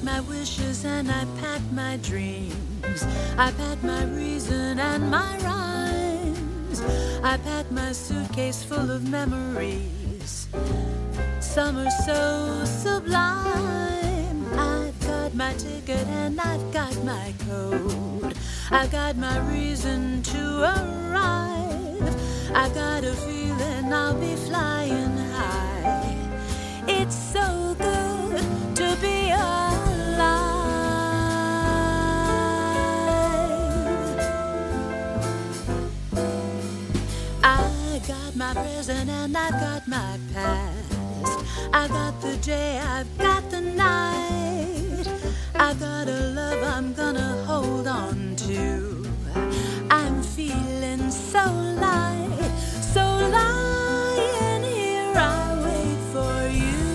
my wishes and I packed my dreams. I packed my reason and my rhymes. I packed my suitcase full of memories. Some are so sublime. I've got my ticket and I've got my code. I've got my reason to arrive. I've got a feeling I'll be flying high. It's so good to be alive. I got my present and I've got my past. I've got the day, I've got the night. I've got a love I'm gonna hold on to. I'm feeling so light, so lying here I wait for you.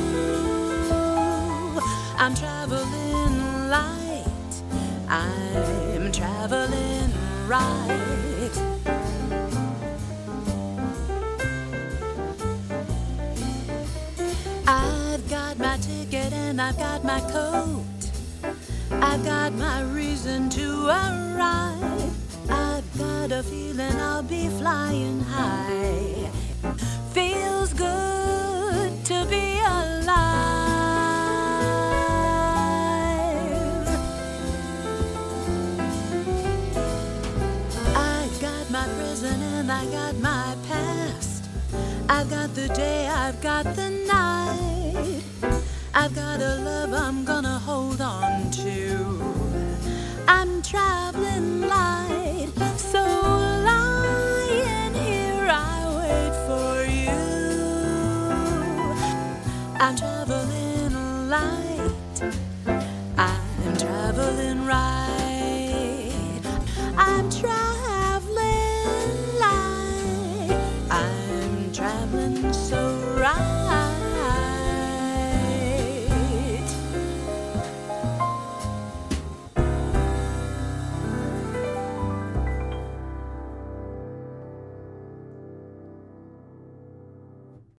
I'm traveling light, I'm traveling right. I've got my ticket and I've got my coat. I've got my reason to arrive. I've got a feeling I'll be flying high. Feels good to be alive. I got my present and I got my past. I've got the day, I've got the night. I've got a love I'm gonna hold on to. I'm traveling light.